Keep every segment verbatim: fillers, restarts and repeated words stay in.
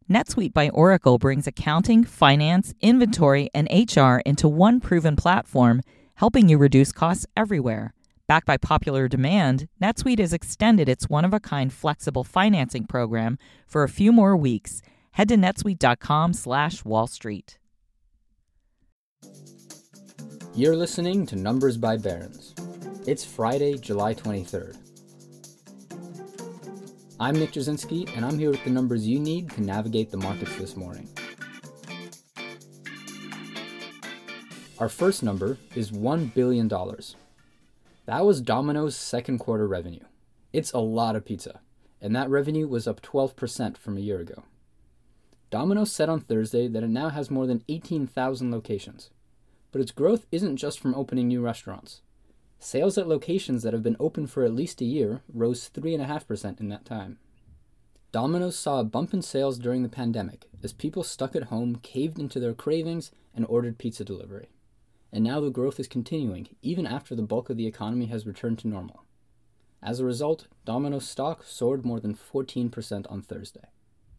NetSuite by Oracle brings accounting, finance, inventory, and H R into one proven platform, helping you reduce costs everywhere. Backed by popular demand, NetSuite has extended its one-of-a-kind flexible financing program for a few more weeks. Head to netsuite.com slash Wall Street. You're listening to Numbers by Barron's. It's Friday, July twenty-third. I'm Nick Jasinski, and I'm here with the numbers you need to navigate the markets this morning. Our first number is one billion dollars. That was Domino's second quarter revenue. It's a lot of pizza, and that revenue was up twelve percent from a year ago. Domino's said on Thursday that it now has more than eighteen thousand locations. But its growth isn't just from opening new restaurants. Sales at locations that have been open for at least a year rose three point five percent in that time. Domino's saw a bump in sales during the pandemic as people stuck at home caved into their cravings and ordered pizza delivery. And now the growth is continuing, even after the bulk of the economy has returned to normal. As a result, Domino's stock soared more than fourteen percent on Thursday.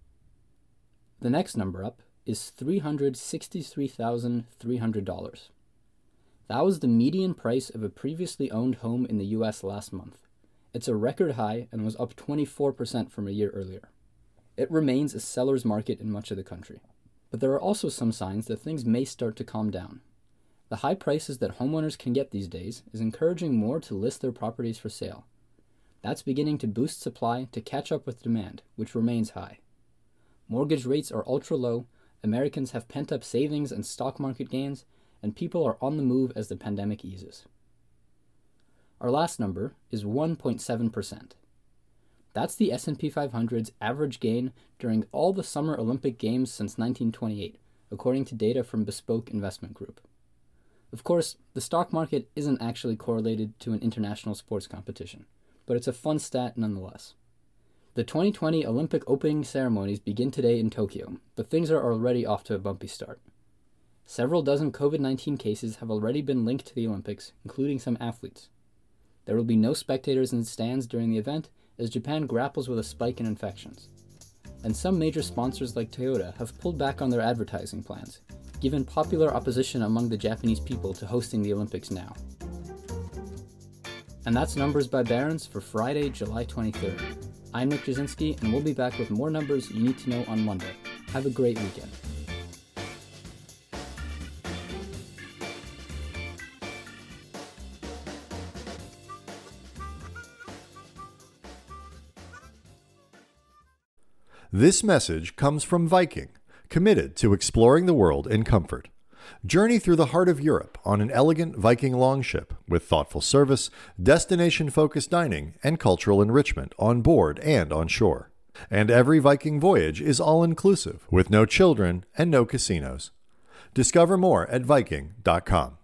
The next number up is three hundred sixty-three thousand three hundred dollars. That was the median price of a previously owned home in the U S last month. It's a record high and was up twenty-four percent from a year earlier. It remains a seller's market in much of the country. But there are also some signs that things may start to calm down. The high prices that homeowners can get these days is encouraging more to list their properties for sale. That's beginning to boost supply to catch up with demand, which remains high. Mortgage rates are ultra low, Americans have pent-up savings and stock market gains, and people are on the move as the pandemic eases. Our last number is one point seven percent. That's the S and P five hundred's average gain during all the Summer Olympic Games since nineteen twenty-eight, according to data from Bespoke Investment Group. Of course, the stock market isn't actually correlated to an international sports competition, but it's a fun stat nonetheless. The twenty twenty Olympic opening ceremonies begin today in Tokyo, but things are already off to a bumpy start. Several dozen covid nineteen cases have already been linked to the Olympics, including some athletes. There will be no spectators in stands during the event, as Japan grapples with a spike in infections. And some major sponsors like Toyota have pulled back on their advertising plans, given popular opposition among the Japanese people to hosting the Olympics now. And that's Numbers by Barron's for Friday, July twenty-third. I'm Nick Jasinski, and we'll be back with more numbers you need to know on Monday. Have a great weekend. This message comes from Viking, committed to exploring the world in comfort. Journey through the heart of Europe on an elegant Viking longship with thoughtful service, destination-focused dining, and cultural enrichment on board and on shore. And every Viking voyage is all-inclusive, with no children and no casinos. Discover more at Viking dot com.